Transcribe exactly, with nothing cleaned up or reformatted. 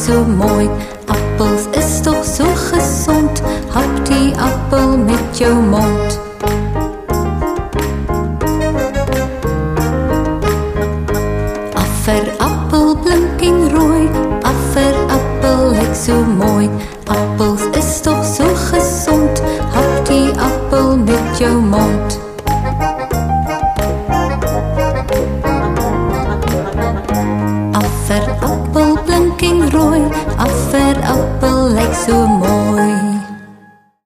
so mooi. Appels is toch zo gezond, hap die appel met jou mond. Afferappel blink en rooi, afferappel lyk so mooi. Appels is toch zo gezond, hap die appel met jou mond. Afferappel blink en rooi, afferappel lyk so mooi.